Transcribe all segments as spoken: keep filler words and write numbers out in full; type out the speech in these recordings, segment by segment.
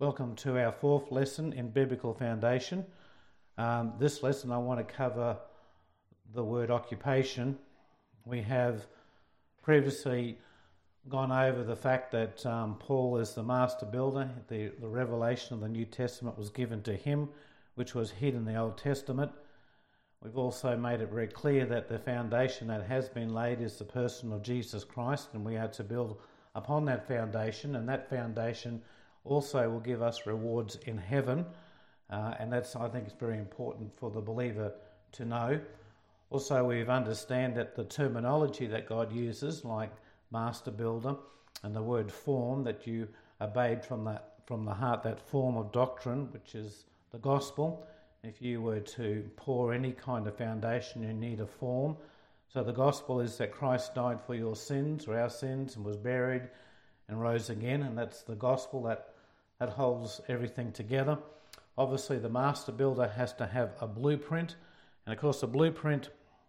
Welcome to our fourth lesson in Biblical Foundation. Um, this lesson I want to cover the word occupation. We have previously gone over the fact that um, Paul is the master builder. The, the revelation of the New Testament was given to him, which was hid in the Old Testament. We've also made it very clear that the foundation that has been laid is the person of Jesus Christ, and we are to build upon that foundation, and that foundation also will give us rewards in heaven, uh, and that's, I think, it's very important for the believer to know. Also, we understand that the terminology that God uses, like master builder, and the word form, that you obeyed from that from the heart, that form of doctrine, which is the gospel. If you were to pour any kind of foundation, you need a form. So the gospel is that Christ died for your sins, or our sins, and was buried and rose again, and that's the gospel that that holds everything together. Obviously, the master builder has to have a blueprint, and of course the blueprint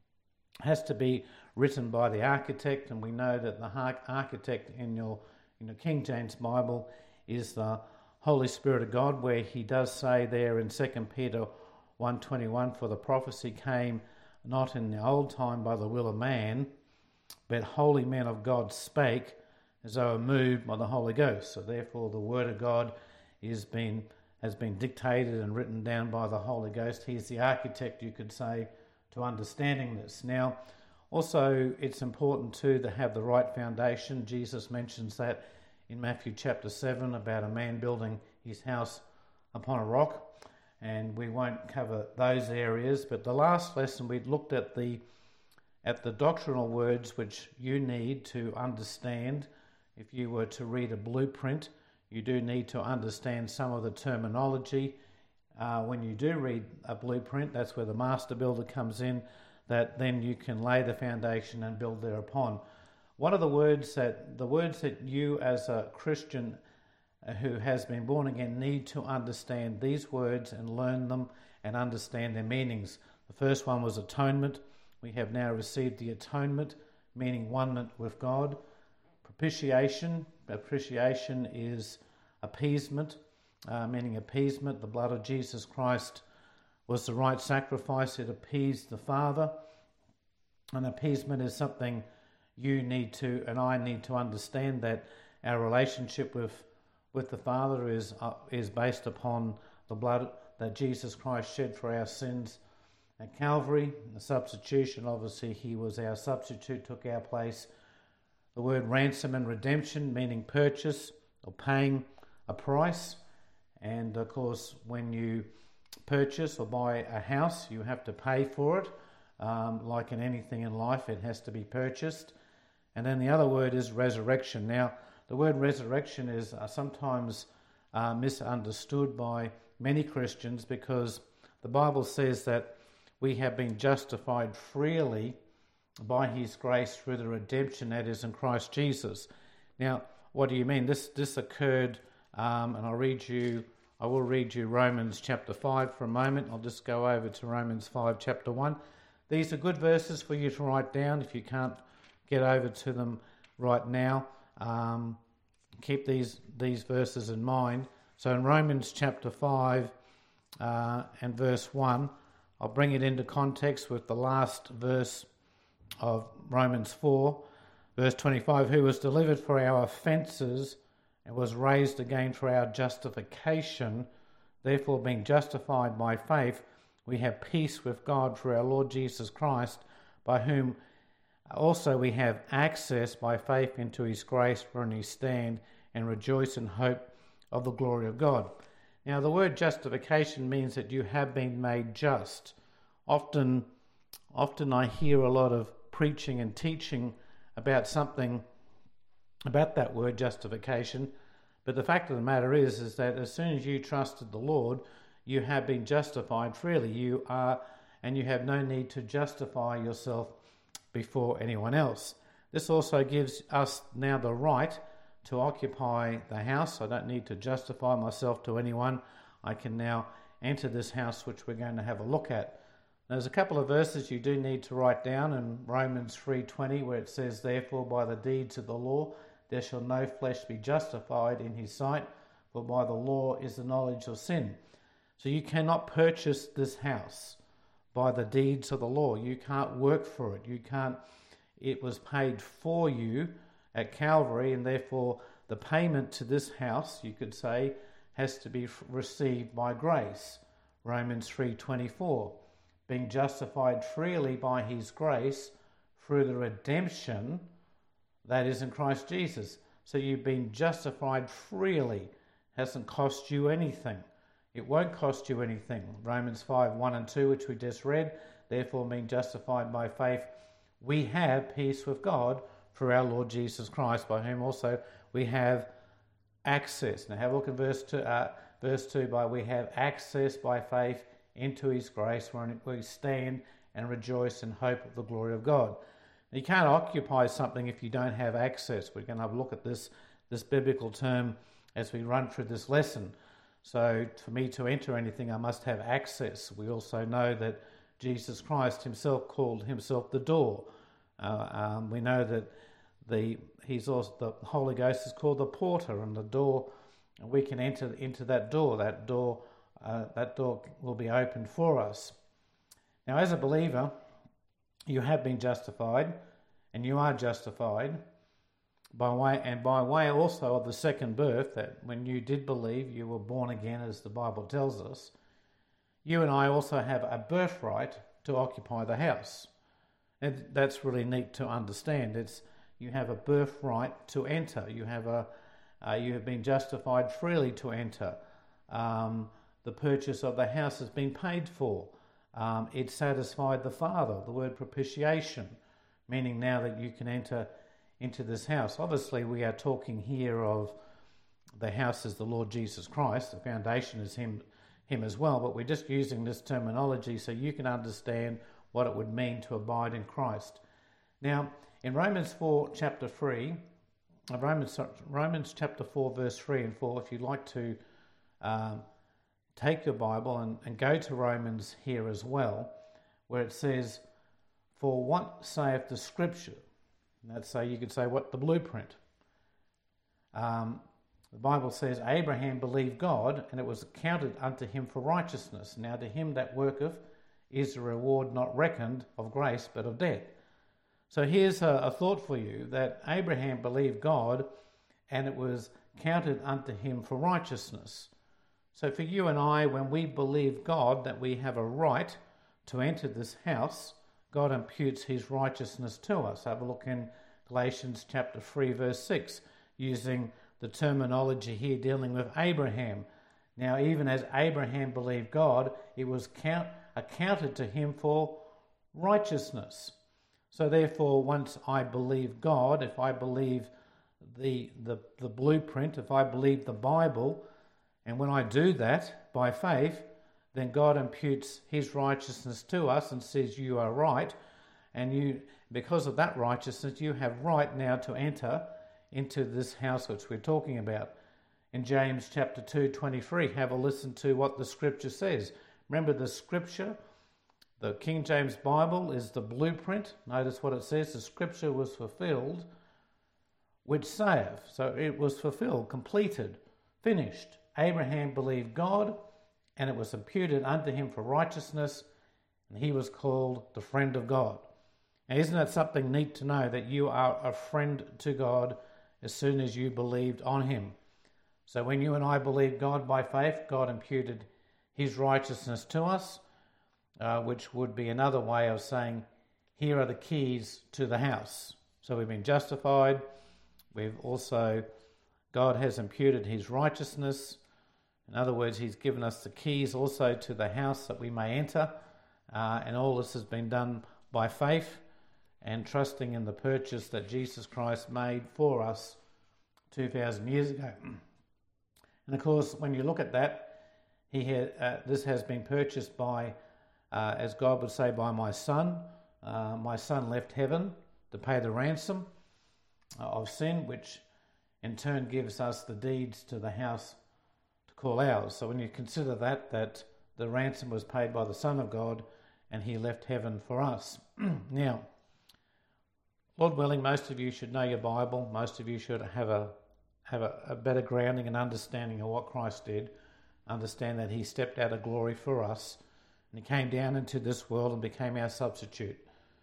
has to be written by the architect, and we know that the architect in your, in your King James Bible is the Holy Spirit of God, where he does say there in Second Peter one twenty-one, for the prophecy came not in the old time by the will of man, but holy men of God spake as they were moved by the Holy Ghost. So therefore the word of God is been, has been dictated and written down by the Holy Ghost. He's the architect, you could say, to understanding this. Now, also it's important too to have the right foundation. Jesus mentions that in Matthew chapter seven about a man building his house upon a rock, and we won't cover those areas. But the last lesson we looked at the at the doctrinal words which you need to understand. If you were to read a blueprint, you do need to understand some of the terminology. Uh, when you do read a blueprint, that's where the master builder comes in, that then you can lay the foundation and build thereupon. One of the words that the words that you as a Christian who has been born again need to understand these words and learn them and understand their meanings. The first one was atonement. We have now received the atonement, meaning oneness with God. Propitiation. Propitiation is appeasement, uh, meaning appeasement. The blood of Jesus Christ was the right sacrifice. It appeased the Father. And appeasement is something you need to, and I need to understand, that our relationship with with the Father is uh, is based upon the blood that Jesus Christ shed for our sins at Calvary. The substitution, obviously, he was our substitute, took our place. The word ransom and redemption, meaning purchase or paying a price. And of course, when you purchase or buy a house, you have to pay for it. Um, like in anything in life, it has to be purchased. And then the other word is resurrection. Now, the word resurrection is uh, sometimes uh, misunderstood by many Christians, because the Bible says that we have been justified freely by his grace through the redemption that is in Christ Jesus. Now, what do you mean? This this occurred, um, and I'll read you, I will read you Romans chapter five for a moment. I'll just go over to Romans five chapter one. These are good verses for you to write down if you can't get over to them right now. Um, keep these, these verses in mind. So in Romans chapter five uh, and verse one, I'll bring it into context with the last verse of Romans four, verse twenty-five, who was delivered for our offences and was raised again for our justification. Therefore, being justified by faith, we have peace with God through our Lord Jesus Christ, by whom also we have access by faith into his grace, wherein we stand and rejoice in hope of the glory of God. Now, the word justification means that you have been made just. Often, often I hear a lot of preaching and teaching about something, about that word justification, but the fact of the matter is, is that as soon as you trusted the Lord, you have been justified freely. You are, and you have no need to justify yourself before anyone else. This also gives us now the right to occupy the house. I don't need to justify myself to anyone. I can now enter this house, which we're going to have a look at. There's a couple of verses you do need to write down in Romans three twenty, where it says, therefore by the deeds of the law there shall no flesh be justified in his sight, for by the law is the knowledge of sin. So you cannot purchase this house by the deeds of the law. You can't work for it. You can't. It was paid for you at Calvary, and therefore the payment to this house, you could say, has to be received by grace. Romans three twenty-four, being justified freely by his grace through the redemption that is in Christ Jesus. So you've been justified freely. Hasn't cost you anything. It won't cost you anything. Romans five one and two, which we just read, therefore being justified by faith, we have peace with God through our Lord Jesus Christ, by whom also we have access. Now have a look at verse two, uh, verse two, by we have access by faith into his grace, wherein we stand and rejoice in hope of the glory of God. Now, you can't occupy something if you don't have access. We're going to have a look at this, this biblical term as we run through this lesson. So for me to enter anything, I must have access. We also know that Jesus Christ himself called himself the door. Uh, um, we know that the he's also the Holy Ghost is called the porter, and the door, and we can enter into that door. That door, uh, that door will be opened for us. Now, as a believer, you have been justified, and you are justified by way and by way also of the second birth. That when you did believe, you were born again, as the Bible tells us. You and I also have a birthright to occupy the house. And that's really neat to understand. It's you have a birthright to enter. You have a uh, you have been justified freely to enter. Um, the purchase of the house has been paid for. Um, it satisfied the Father. The word propitiation, meaning now that you can enter into this house. Obviously, we are talking here of the house as the Lord Jesus Christ. The foundation is Him, Him as well. But we're just using this terminology so you can understand what it would mean to abide in Christ. Now, in Romans four, chapter three, Romans Romans chapter four, verse three and four, if you'd like to um, take your Bible and, and go to Romans here as well, where it says, "For what saith the Scripture?" And that's so you could say what the blueprint. Um, the Bible says, "Abraham believed God, and it was accounted unto him for righteousness. Now to him that worketh is the reward not reckoned of grace, but of debt." So here's a, a thought for you, that Abraham believed God, and it was counted unto him for righteousness. So for you and I, when we believe God that we have a right to enter this house, God imputes his righteousness to us. Have a look in Galatians chapter three, verse six, using the terminology here dealing with Abraham. Now, even as Abraham believed God, it was count, accounted to him for righteousness. So therefore, once I believe God, if I believe the, the, the blueprint, if I believe the Bible, and when I do that by faith, then God imputes his righteousness to us and says, you are right. And you, because of that righteousness, you have right now to enter into this house which we're talking about. In James chapter two, twenty-three, have a listen to what the Scripture says. Remember, the Scripture, the King James Bible, is the blueprint. Notice what it says, the Scripture was fulfilled, which saith, so it was fulfilled, completed, finished. Abraham believed God, and it was imputed unto him for righteousness, and he was called the friend of God. Now, isn't that something neat to know, that you are a friend to God as soon as you believed on him? So when you and I believe God by faith, God imputed his righteousness to us, uh, which would be another way of saying, here are the keys to the house. So we've been justified. We've also, God has imputed his righteousness. In other words, he's given us the keys also to the house that we may enter. Uh, and all this has been done by faith and trusting in the purchase that Jesus Christ made for us two thousand years ago. And of course, when you look at that, he had, uh, this has been purchased by, uh, as God would say, by my son. Uh, my son left heaven to pay the ransom uh, of sin, which in turn gives us the deeds to the house to call ours. So when you consider that, that the ransom was paid by the Son of God and he left heaven for us. Now, Lord willing, most of you should know your Bible. Most of you should have a, have a, a better grounding and understanding of what Christ did, understand that he stepped out of glory for us, and he came down into this world and became our substitute,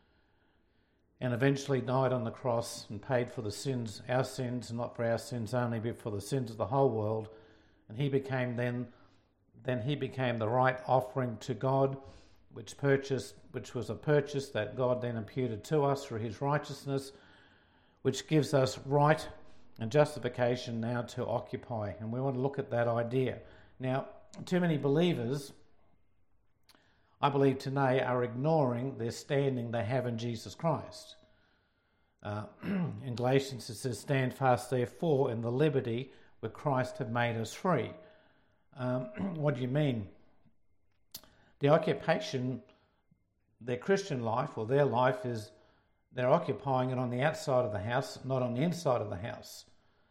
and eventually died on the cross and paid for the sins, our sins, and not for our sins only, but for the sins of the whole world. And he became then, then he became the right offering to God, which purchased, which was a purchase that God then imputed to us through his righteousness, which gives us right and justification now to occupy. And we want to look at that idea. Now, too many believers, I believe today, are ignoring their standing they have in Jesus Christ. Uh, in Galatians it says, "Stand fast therefore in the liberty where Christ hath made us free." Um, what do you mean? The occupation, their Christian life or their life is, they're occupying it on the outside of the house, not on the inside of the house.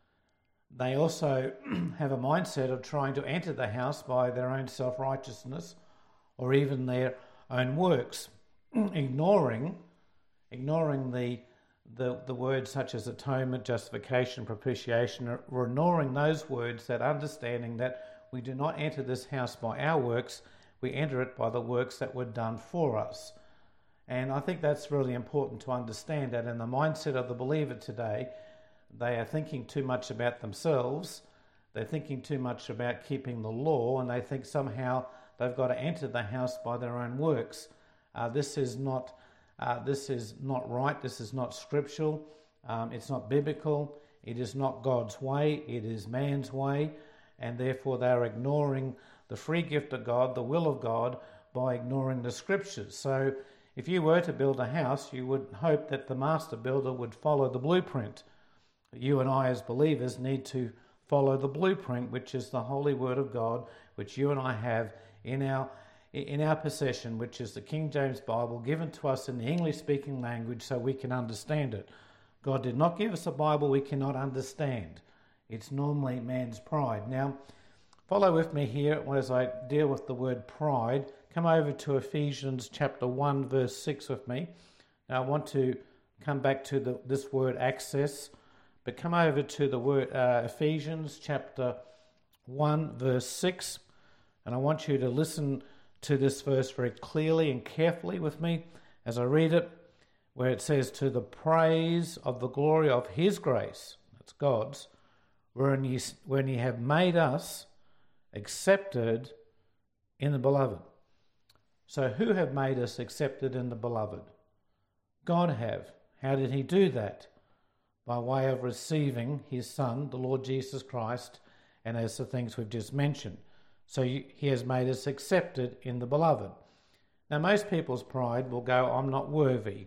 They also have a mindset of trying to enter the house by their own self-righteousness or even their own works, ignoring ignoring the, the, the words such as atonement, justification, propitiation, or ignoring those words, that understanding that we do not enter this house by our works, we enter it by the works that were done for us. And I think that's really important to understand, that in the mindset of the believer today, they are thinking too much about themselves, they're thinking too much about keeping the law, and they think somehow they've got to enter the house by their own works. Uh, this is not uh, this is not right, this is not scriptural, um, it's not biblical, it is not God's way, it is man's way, and therefore they are ignoring the free gift of God, the will of God, by ignoring the scriptures. So if you were to build a house, you would hope that the master builder would follow the blueprint. You and I as believers need to follow the blueprint, which is the holy word of God, which you and I have in our in our possession, which is the King James Bible, given to us in the English-speaking language so we can understand it. God did not give us a Bible we cannot understand. It's normally man's pride. Now, follow with me here as I deal with the word pride. Come over to Ephesians chapter one, verse six with me. Now, I want to come back to the, this word access, but come over to the word uh, Ephesians chapter one, verse six, and I want you to listen to this verse very clearly and carefully with me as I read it, where it says, "To the praise of the glory of his grace," that's God's, when ye, when ye have made us accepted in the beloved. So who have made us accepted in the beloved? God have. How did he do that? By way of receiving his Son, the Lord Jesus Christ, and as the things we've just mentioned. So he has made us accepted in the beloved. Now most people's pride will go, I'm not worthy.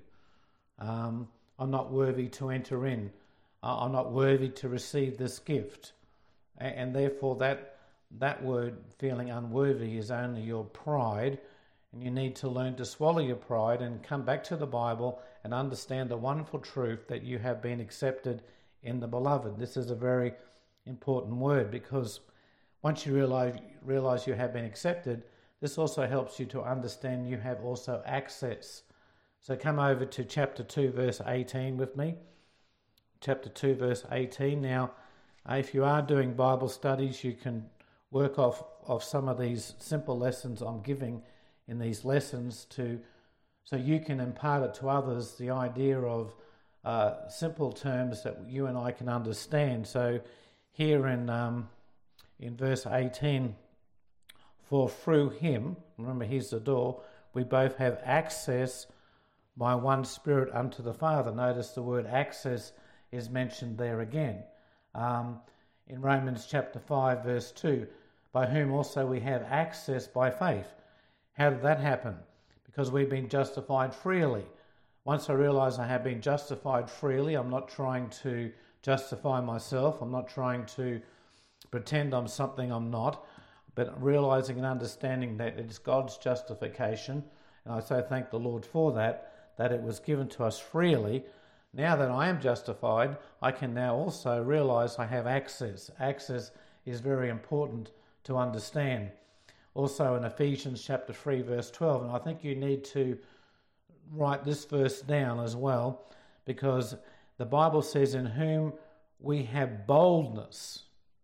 Um, I'm not worthy to enter in. Uh, I'm not worthy to receive this gift. And, and therefore that, that word, feeling unworthy, is only your pride. And you need to learn to swallow your pride and come back to the Bible and understand the wonderful truth that you have been accepted in the beloved. This is a very important word, because once you realize, realize you have been accepted, this also helps you to understand you have also access. So come over to chapter two, verse eighteen with me. Chapter two, verse eighteen. Now, if you are doing Bible studies, you can work off, off some of these simple lessons I'm giving in these lessons to, so you can impart it to others, the idea of uh, simple terms that you and I can understand. So here in um, in verse eighteen, "For through him," remember here's the door, "we both have access by one Spirit unto the Father." Notice the word access is mentioned there again. Um, in Romans chapter five, verse two, "By whom also we have access by faith." How did that happen? Because we've been justified freely. Once I realise I have been justified freely, I'm not trying to justify myself, I'm not trying to pretend I'm something I'm not, but realising and understanding that it's God's justification, and I so thank the Lord for that, that it was given to us freely. Now that I am justified, I can now also realise I have access. Access is very important to understand. Also in Ephesians chapter three, verse twelve, and I think you need to write this verse down as well, because the Bible says, "In whom we have boldness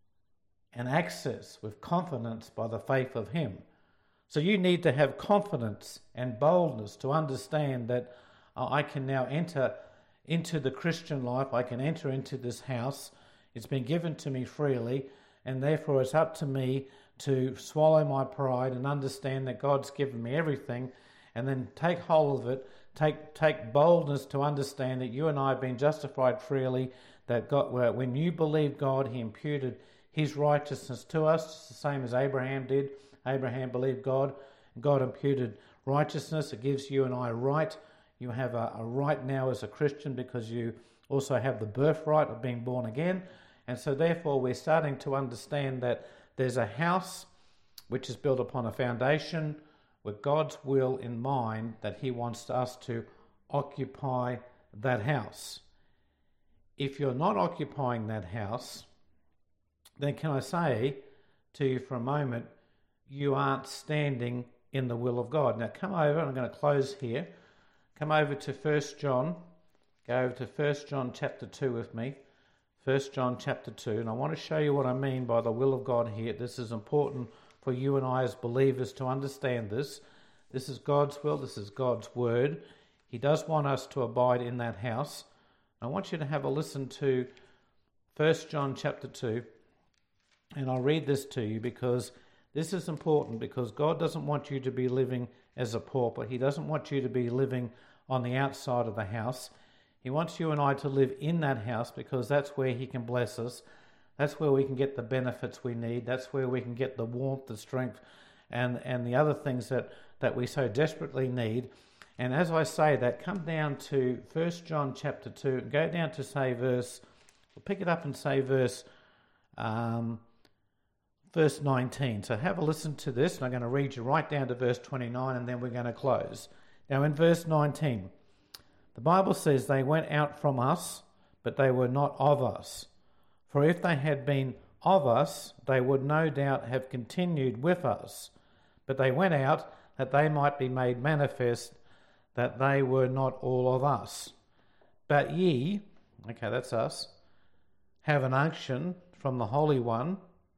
and access with confidence by the faith of him. So you need to have confidence and boldness to understand that uh, I can now enter into the Christian life, I can enter into this house, it's been given to me freely, and therefore it's up to me to swallow my pride and understand that God's given me everything, and then take hold of it, take take boldness to understand that you and I have been justified freely, that God, when you believe God, he imputed his righteousness to us, the same as Abraham did. Abraham believed God, and God imputed righteousness. It gives you and I a right. You have a, a right now as a Christian because you also have the birthright of being born again. And so therefore we're starting to understand that there's a house which is built upon a foundation with God's will in mind, that he wants us to occupy that house. If you're not occupying that house, then can I say to you for a moment, you aren't standing in the will of God. Now come over, and I'm going to close here. Come over to First John. Go over to First John chapter two with me. First John chapter two. And I want to show you what I mean by the will of God here. This is important for you and I as believers to understand this. This is God's will. This is God's word. He does want us to abide in that house. I want you to have a listen to First John chapter two. And I'll read this to you because this is important, because God doesn't want you to be living as a pauper. He doesn't want you to be living on the outside of the house. He wants you and I to live in that house because that's where he can bless us. That's where we can get the benefits we need. That's where we can get the warmth, the strength, and, and the other things that, that we so desperately need. And as I say that, come down to First John chapter two and go down to say verse, we'll pick it up and say verse um, verse nineteen. So have a listen to this, and I'm going to read you right down to verse twenty-nine, and then we're going to close. Now in verse nineteen, the Bible says, they went out from us, but they were not of us. For if they had been of us, they would no doubt have continued with us. But they went out that they might be made manifest that they were not all of us. But ye, okay, that's us, have an unction from the Holy One,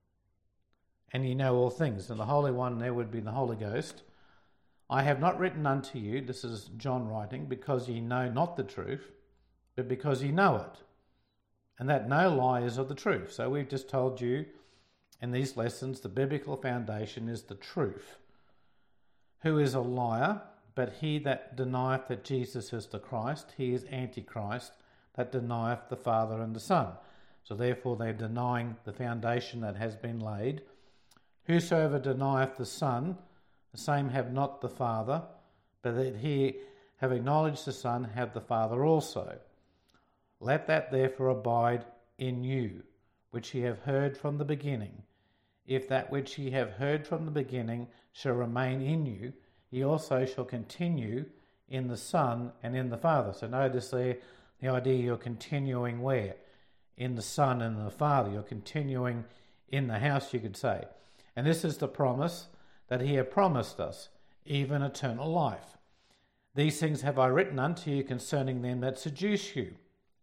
and ye know all things. And the Holy One there would be the Holy Ghost. I have not written unto you, this is John writing, because ye know not the truth, but because ye know it. And that no lie is of the truth. So we've just told you in these lessons the biblical foundation is the truth. Who is a liar? But he that denieth that Jesus is the Christ, he is Antichrist, that denieth the Father and the Son. So therefore they're denying the foundation that has been laid. Whosoever denieth the Son, the same have not the Father, but that he have acknowledged the Son, have the Father also. Let that therefore abide in you, which ye have heard from the beginning. If that which ye have heard from the beginning shall remain in you, ye also shall continue in the Son and in the Father. So notice there the idea you're continuing where? In the Son and the Father. You're continuing in the house, you could say. And this is the promise that he hath promised us, even eternal life. These things have I written unto you concerning them that seduce you.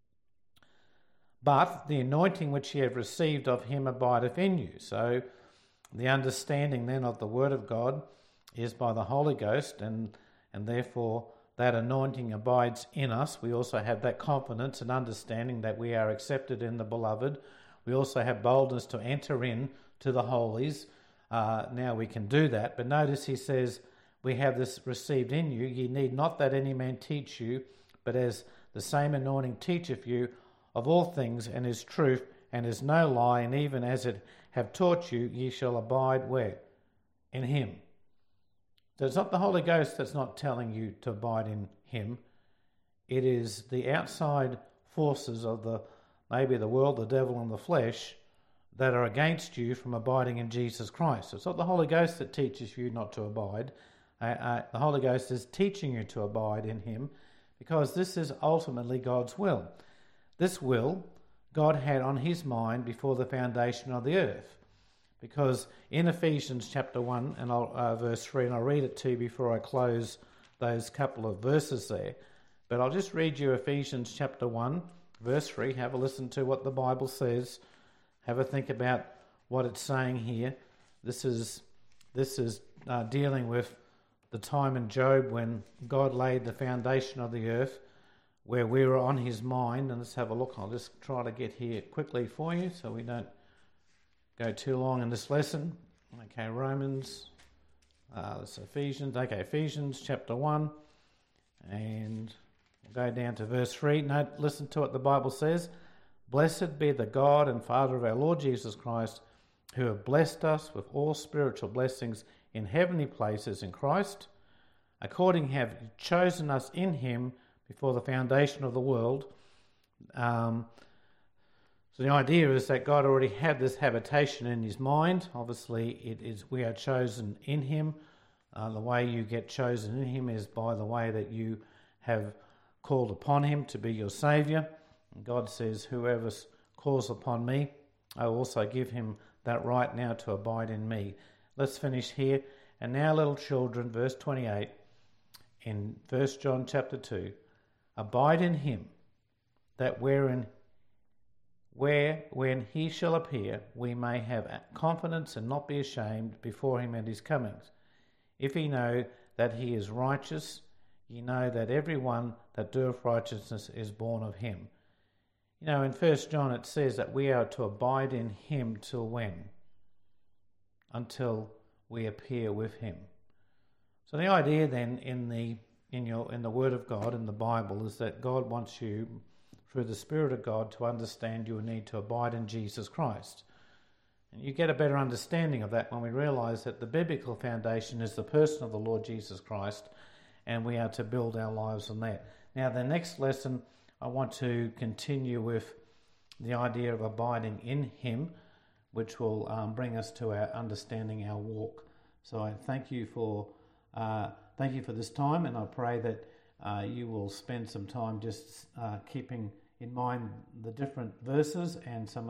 But the anointing which ye have received of him abideth in you. So the understanding then of the Word of God is by the Holy Ghost, and, and therefore that anointing abides in us. We also have that confidence and understanding that we are accepted in the Beloved. We also have boldness to enter in to the holies. Uh, now we can do that. But notice he says, we have this received in you. Ye need not that any man teach you, but as the same anointing teacheth you of all things, and is truth, and is no lie, and even as it have taught you, ye shall abide where? In him. So it's not the Holy Ghost that's not telling you to abide in him. It is the outside forces of the maybe the world, the devil, and the flesh that are against you from abiding in Jesus Christ. So it's not the Holy Ghost that teaches you not to abide. Uh, uh, the Holy Ghost is teaching you to abide in him, because this is ultimately God's will. This will God had on his mind before the foundation of the earth. Because in Ephesians chapter one, and I'll, uh, verse three, and I'll read it to you before I close those couple of verses there, but I'll just read you Ephesians chapter one, verse three. Have a listen to what the Bible says. Have a think about what it's saying here. This is this is uh, dealing with the time in Job when God laid the foundation of the earth, where we were on his mind. And let's have a look. I'll just try to get here quickly for you so we don't go too long in this lesson. Okay, Romans, uh, it's Ephesians. Okay, Ephesians chapter one, and we'll go down to verse three. Note, listen to what the Bible says. Blessed be the God and Father of our Lord Jesus Christ, who have blessed us with all spiritual blessings in heavenly places in Christ, according have chosen us in him before the foundation of the world. Um, so the idea is that God already had this habitation in his mind. Obviously, it is we are chosen in him. Uh, the way you get chosen in him is by the way that you have called upon him to be your Saviour. And God says, whoever calls upon me, I will also give him that right now to abide in me. Let's finish here. And now, little children, verse twenty-eight, in First John chapter two, abide in him, that wherein, where, when he shall appear, we may have confidence and not be ashamed before him at his comings. If ye know that he is righteous, ye know that every one that doeth righteousness is born of him. You know, in First John it says that we are to abide in him till when? Until we appear with him. So the idea then in the in your in the Word of God, in the Bible, is that God wants you, through the Spirit of God, to understand your need to abide in Jesus Christ. And you get a better understanding of that when we realise that the biblical foundation is the person of the Lord Jesus Christ, and we are to build our lives on that. Now, the next lesson, I want to continue with the idea of abiding in him, which will um, bring us to our understanding our walk. So I thank you for uh, thank you for this time, and I pray that uh, you will spend some time just uh, keeping in mind the different verses and some